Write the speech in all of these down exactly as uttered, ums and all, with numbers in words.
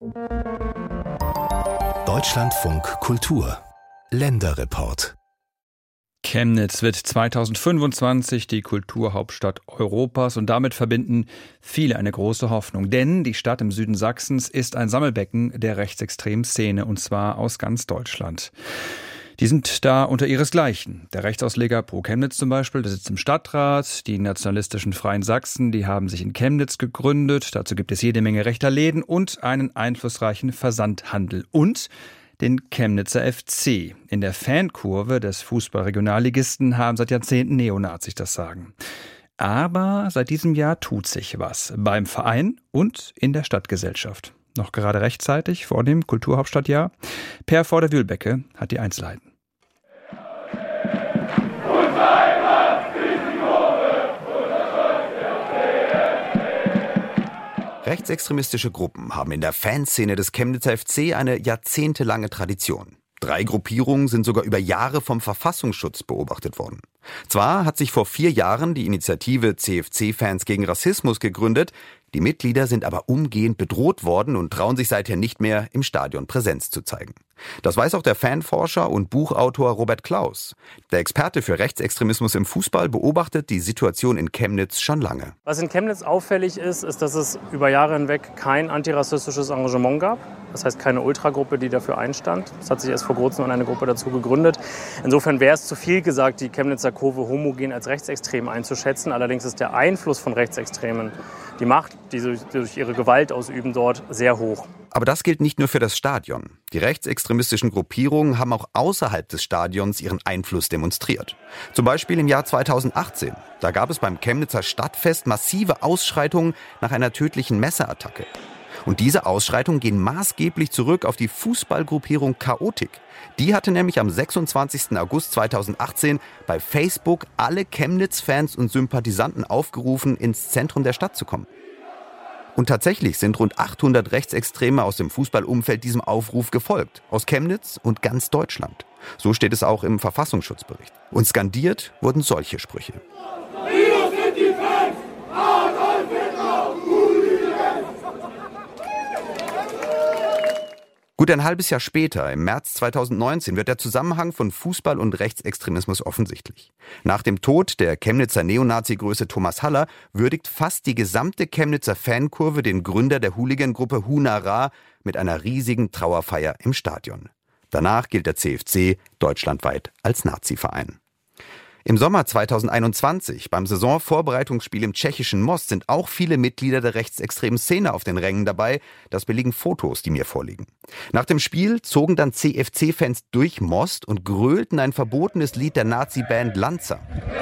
Deutschlandfunk Kultur Länderreport. Chemnitz wird zweitausendfünfundzwanzig die Kulturhauptstadt Europas und damit verbinden viele eine große Hoffnung. Denn die Stadt im Süden Sachsens ist ein Sammelbecken der rechtsextremen Szene und zwar aus ganz Deutschland. Die sind da unter ihresgleichen. Der Rechtsausleger Pro Chemnitz zum Beispiel, der sitzt im Stadtrat. Die nationalistischen Freien Sachsen, die haben sich in Chemnitz gegründet. Dazu gibt es jede Menge rechter Läden und einen einflussreichen Versandhandel. Und den Chemnitzer F C. In der Fankurve des Fußballregionalligisten haben seit Jahrzehnten Neonazis das Sagen. Aber seit diesem Jahr tut sich was. Beim Verein und in der Stadtgesellschaft. Noch gerade rechtzeitig vor dem Kulturhauptstadtjahr. Per Vorder-Wühlbecke hat die Einzelheiten. Rechtsextremistische Gruppen haben in der Fanszene des Chemnitzer F C eine jahrzehntelange Tradition. Drei Gruppierungen sind sogar über Jahre vom Verfassungsschutz beobachtet worden. Zwar hat sich vor vier Jahren die Initiative C F C-Fans gegen Rassismus gegründet, die Mitglieder sind aber umgehend bedroht worden und trauen sich seither nicht mehr, im Stadion Präsenz zu zeigen. Das weiß auch der Fanforscher und Buchautor Robert Klaus. Der Experte für Rechtsextremismus im Fußball beobachtet die Situation in Chemnitz schon lange. Was in Chemnitz auffällig ist, ist, dass es über Jahre hinweg kein antirassistisches Engagement gab. Das heißt, keine Ultragruppe, die dafür einstand. Es hat sich erst vor kurzem eine Gruppe dazu gegründet. Insofern wäre es zu viel gesagt, die Chemnitzer Kurve homogen als rechtsextrem einzuschätzen. Allerdings ist der Einfluss von Rechtsextremen, die Macht, die sie durch ihre Gewalt ausüben, dort sehr hoch. Aber das gilt nicht nur für das Stadion. Die rechtsextremistischen Gruppierungen haben auch außerhalb des Stadions ihren Einfluss demonstriert. Zum Beispiel im Jahr zweitausendachtzehn. Da gab es beim Chemnitzer Stadtfest massive Ausschreitungen nach einer tödlichen Messerattacke. Und diese Ausschreitungen gehen maßgeblich zurück auf die Fußballgruppierung Chaotik. Die hatte nämlich am sechsundzwanzigsten August zweitausendachtzehn bei Facebook alle Chemnitz-Fans und Sympathisanten aufgerufen, ins Zentrum der Stadt zu kommen. Und tatsächlich sind rund achthundert Rechtsextreme aus dem Fußballumfeld diesem Aufruf gefolgt. Aus Chemnitz und ganz Deutschland. So steht es auch im Verfassungsschutzbericht. Und skandiert wurden solche Sprüche. Gut ein halbes Jahr später, im März zweitausendneunzehn, wird der Zusammenhang von Fußball und Rechtsextremismus offensichtlich. Nach dem Tod der Chemnitzer Neonazi-Größe Thomas Haller würdigt fast die gesamte Chemnitzer Fankurve den Gründer der Hooligan-Gruppe Huna Ra mit einer riesigen Trauerfeier im Stadion. Danach gilt der C F C deutschlandweit als Nazi-Verein. Im Sommer zweitausendeinundzwanzig, beim Saisonvorbereitungsspiel im tschechischen Most, sind auch viele Mitglieder der rechtsextremen Szene auf den Rängen dabei. Das belegen Fotos, die mir vorliegen. Nach dem Spiel zogen dann C F C-Fans durch Most und grölten ein verbotenes Lied der Nazi-Band Lanza.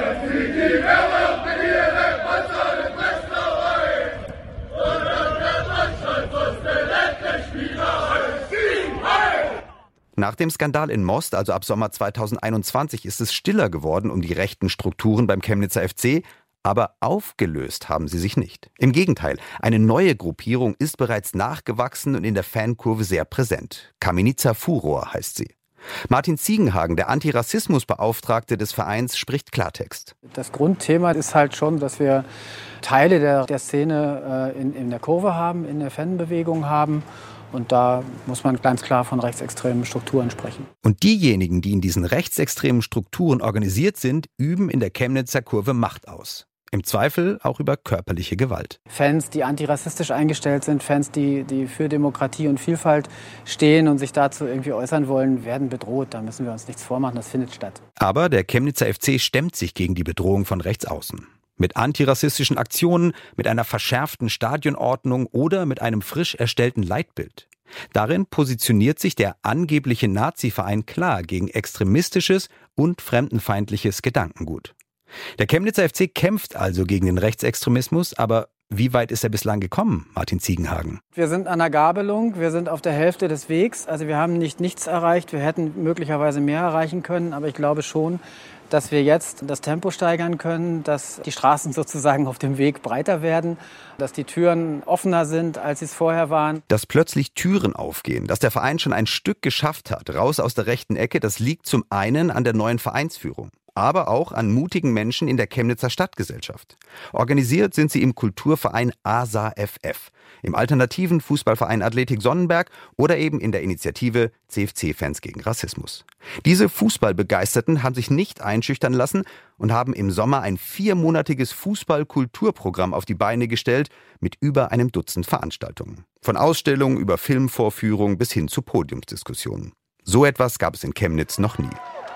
Nach dem Skandal in Most, also ab Sommer zweitausendeinundzwanzig, ist es stiller geworden um die rechten Strukturen beim Chemnitzer F C. Aber aufgelöst haben sie sich nicht. Im Gegenteil, eine neue Gruppierung ist bereits nachgewachsen und in der Fankurve sehr präsent. Kamienica Furor heißt sie. Martin Ziegenhagen, der Antirassismusbeauftragte des Vereins, spricht Klartext. Das Grundthema ist halt schon, dass wir Teile der, der Szene äh, in, in der Kurve haben, in der Fanbewegung haben. Und da muss man ganz klar von rechtsextremen Strukturen sprechen. Und diejenigen, die in diesen rechtsextremen Strukturen organisiert sind, üben in der Chemnitzer Kurve Macht aus. Im Zweifel auch über körperliche Gewalt. Fans, die antirassistisch eingestellt sind, Fans, die, die für Demokratie und Vielfalt stehen und sich dazu irgendwie äußern wollen, werden bedroht. Da müssen wir uns nichts vormachen, das findet statt. Aber der Chemnitzer F C stemmt sich gegen die Bedrohung von rechts außen. Mit antirassistischen Aktionen, mit einer verschärften Stadionordnung oder mit einem frisch erstellten Leitbild. Darin positioniert sich der angebliche Nazi-Verein klar gegen extremistisches und fremdenfeindliches Gedankengut. Der Chemnitzer F C kämpft also gegen den Rechtsextremismus, aber wie weit ist er bislang gekommen, Martin Ziegenhagen? Wir sind an der Gabelung, wir sind auf der Hälfte des Wegs. Also wir haben nicht nichts erreicht, wir hätten möglicherweise mehr erreichen können, aber ich glaube schon, dass wir jetzt das Tempo steigern können, dass die Straßen sozusagen auf dem Weg breiter werden, dass die Türen offener sind, als sie es vorher waren. Dass plötzlich Türen aufgehen, dass der Verein schon ein Stück geschafft hat, raus aus der rechten Ecke, das liegt zum einen an der neuen Vereinsführung. aber auch an mutigen Menschen in der Chemnitzer Stadtgesellschaft. Organisiert sind sie im Kulturverein A S A F F, im alternativen Fußballverein Athletik Sonnenberg oder eben in der Initiative C F C-Fans gegen Rassismus. Diese Fußballbegeisterten haben sich nicht einschüchtern lassen und haben im Sommer ein viermonatiges Fußball-Kulturprogramm auf die Beine gestellt mit über einem Dutzend Veranstaltungen. Von Ausstellungen über Filmvorführungen bis hin zu Podiumsdiskussionen. So etwas gab es in Chemnitz noch nie.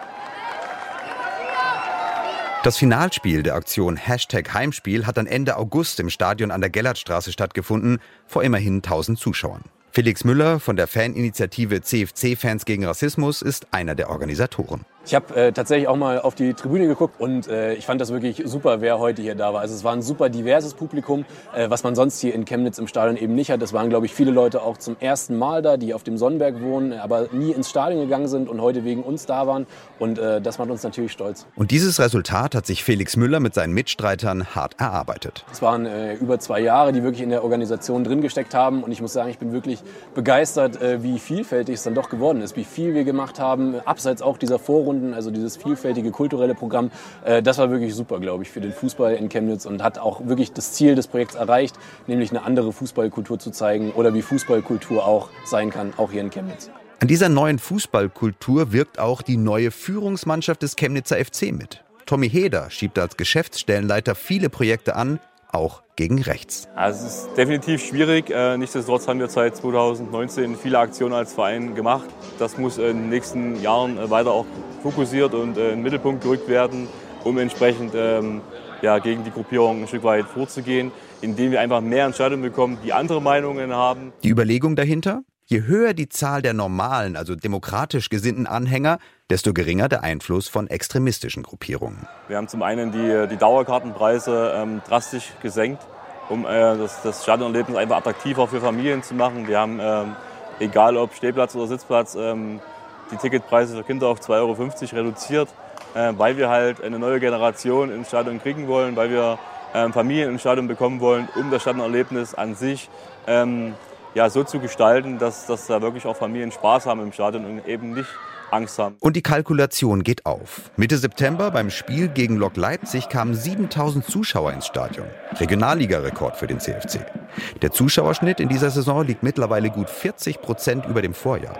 Das Finalspiel der Aktion Hashtag Heimspiel hat dann Ende August im Stadion an der Gellertstraße stattgefunden, vor immerhin tausend Zuschauern. Felix Müller von der Faninitiative C F C-Fans gegen Rassismus ist einer der Organisatoren. Ich habe äh, tatsächlich auch mal auf die Tribüne geguckt und äh, ich fand das wirklich super, wer heute hier da war. Also es war ein super diverses Publikum, äh, was man sonst hier in Chemnitz im Stadion eben nicht hat. Es waren, glaube ich, viele Leute auch zum ersten Mal da, die auf dem Sonnenberg wohnen, aber nie ins Stadion gegangen sind und heute wegen uns da waren. Und äh, das macht uns natürlich stolz. Und dieses Resultat hat sich Felix Müller mit seinen Mitstreitern hart erarbeitet. Es waren äh, über zwei Jahre, die wirklich in der Organisation drin gesteckt haben. Und ich muss sagen, ich bin wirklich begeistert, äh, wie vielfältig es dann doch geworden ist, wie viel wir gemacht haben, abseits auch dieser Vorrunde. Also dieses vielfältige kulturelle Programm, äh, das war wirklich super, glaube ich, für den Fußball in Chemnitz und hat auch wirklich das Ziel des Projekts erreicht, nämlich eine andere Fußballkultur zu zeigen oder wie Fußballkultur auch sein kann, auch hier in Chemnitz. An dieser neuen Fußballkultur wirkt auch die neue Führungsmannschaft des Chemnitzer F C mit. Tommy Heder schiebt als Geschäftsstellenleiter viele Projekte an, auch gegen rechts. Also es ist definitiv schwierig. Nichtsdestotrotz haben wir seit zweitausendneunzehn viele Aktionen als Verein gemacht. Das muss in den nächsten Jahren weiter auch fokussiert und in den Mittelpunkt gerückt werden, um entsprechend ähm, ja, gegen die Gruppierung ein Stück weit vorzugehen, indem wir einfach mehr Entscheidungen bekommen, die andere Meinungen haben. Die Überlegung dahinter? Je höher die Zahl der normalen, also demokratisch gesinnten Anhänger, desto geringer der Einfluss von extremistischen Gruppierungen. Wir haben zum einen die, die Dauerkartenpreise ähm, drastisch gesenkt, um äh, das, das Stadionerlebnis einfach attraktiver für Familien zu machen. Wir haben, ähm, egal ob Stehplatz oder Sitzplatz, ähm, die Ticketpreise für Kinder auf zwei Euro fünfzig reduziert, äh, weil wir halt eine neue Generation ins Stadion kriegen wollen, weil wir ähm, Familien ins Stadion bekommen wollen, um das Stadionerlebnis an sich ähm, ja, so zu gestalten, dass, dass da wirklich auch Familien Spaß haben im Stadion und eben nicht Angst haben. Und die Kalkulation geht auf. Mitte September beim Spiel gegen Lok Leipzig kamen siebentausend Zuschauer ins Stadion. Regionalliga-Rekord für den C F C. Der Zuschauerschnitt in dieser Saison liegt mittlerweile gut vierzig Prozent über dem Vorjahr.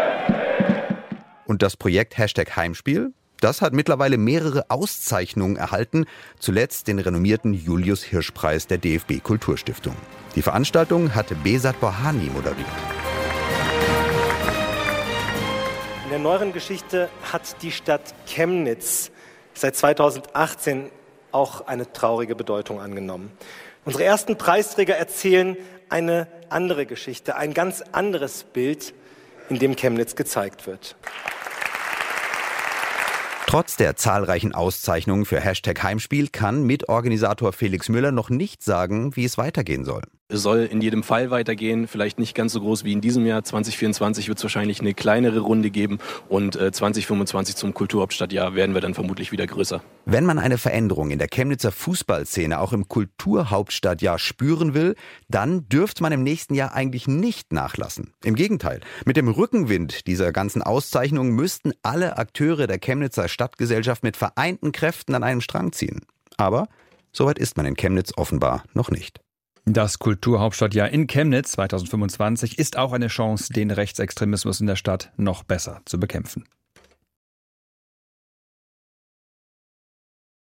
Und das Projekt Hashtag Heimspiel? Das hat mittlerweile mehrere Auszeichnungen erhalten, zuletzt den renommierten Julius-Hirsch-Preis der D F B-Kulturstiftung. Die Veranstaltung hatte Besat Borhani moderiert. In der neueren Geschichte hat die Stadt Chemnitz seit zweitausendachtzehn auch eine traurige Bedeutung angenommen. Unsere ersten Preisträger erzählen eine andere Geschichte, ein ganz anderes Bild, in dem Chemnitz gezeigt wird. Trotz der zahlreichen Auszeichnungen für Hashtag Heimspiel kann Mitorganisator Felix Müller noch nicht sagen, wie es weitergehen soll. Es soll in jedem Fall weitergehen, vielleicht nicht ganz so groß wie in diesem Jahr. zwanzig vierundzwanzig wird es wahrscheinlich eine kleinere Runde geben und äh, zwanzig fünfundzwanzig zum Kulturhauptstadtjahr werden wir dann vermutlich wieder größer. Wenn man eine Veränderung in der Chemnitzer Fußballszene auch im Kulturhauptstadtjahr spüren will, dann dürfte man im nächsten Jahr eigentlich nicht nachlassen. Im Gegenteil, mit dem Rückenwind dieser ganzen Auszeichnungen müssten alle Akteure der Chemnitzer Stadtgesellschaft mit vereinten Kräften an einem Strang ziehen. Aber soweit ist man in Chemnitz offenbar noch nicht. Das Kulturhauptstadtjahr in Chemnitz zweitausendfünfundzwanzig ist auch eine Chance, den Rechtsextremismus in der Stadt noch besser zu bekämpfen.